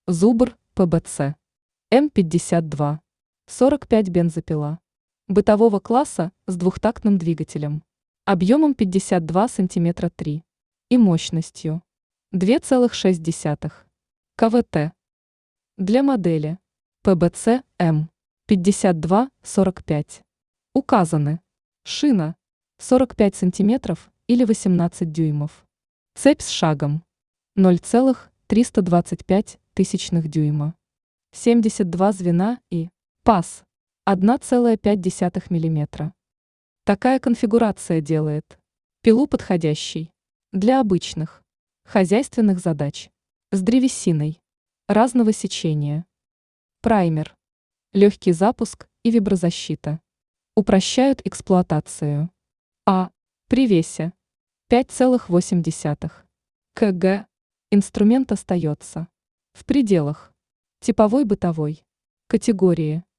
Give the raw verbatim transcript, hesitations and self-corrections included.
Зубр, ПБЦ. М пятьдесят два. сорок пять бензопила. Бытового класса с двухтактным двигателем. Объемом пятьдесят два сантиметра три. И мощностью два целых шесть десятых киловатт. Для модели ПБЦ М пятьдесят два сорок пять указаны: шина сорок пять сантиметров или восемнадцать дюймов. Цепь с шагом ноль целых триста двадцать пять тысячных дюйма. семьдесят два звена и паз одна целая пять десятых миллиметра. Такая конфигурация делает пилу подходящей для обычных хозяйственных задач с древесиной разного сечения. Праймер, легкий запуск и виброзащита упрощают эксплуатацию. А при весе пять целых восемь десятых килограмма инструмент остается в пределах типовой бытовой категории.